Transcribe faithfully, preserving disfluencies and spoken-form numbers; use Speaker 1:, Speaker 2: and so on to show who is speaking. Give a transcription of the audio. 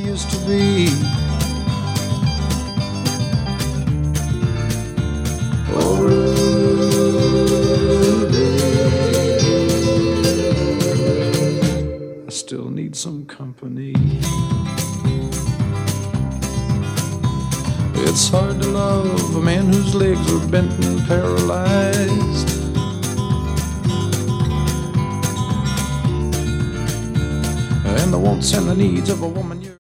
Speaker 1: used to be. Oh, Rudy, I still need some company. It's hard to love a man whose legs are bent and paralyzed, and the wants and the needs of a woman you